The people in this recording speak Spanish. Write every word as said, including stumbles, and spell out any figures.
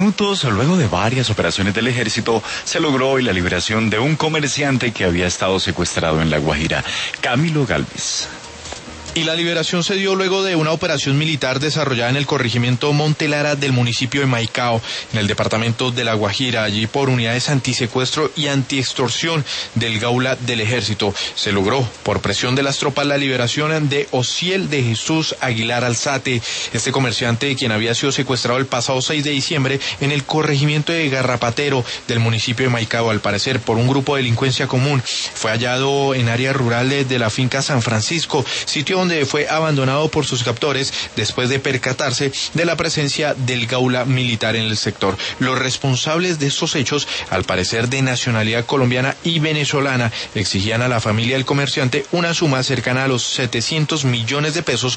Minutos, luego de varias operaciones del ejército, se logró hoy la liberación de un comerciante que había estado secuestrado en La Guajira, Camilo Galvis. Y la liberación se dio luego de una operación militar desarrollada en el corregimiento Monte Lara del municipio de Maicao, en el departamento de La Guajira, allí por unidades antisecuestro y antiextorsión del Gaula del Ejército. Se logró, por presión de las tropas, la liberación de Osiel de Jesús Aguilar Alzate, este comerciante quien había sido secuestrado el pasado seis de diciembre en el corregimiento de Garrapatero del municipio de Maicao, al parecer por un grupo de delincuencia común. Fue hallado en áreas rurales de la finca San Francisco, sitio donde fue abandonado por sus captores después de percatarse de la presencia del Gaula militar en el sector. Los responsables de estos hechos, al parecer de nacionalidad colombiana y venezolana, exigían a la familia del comerciante una suma cercana a los setecientos millones de pesos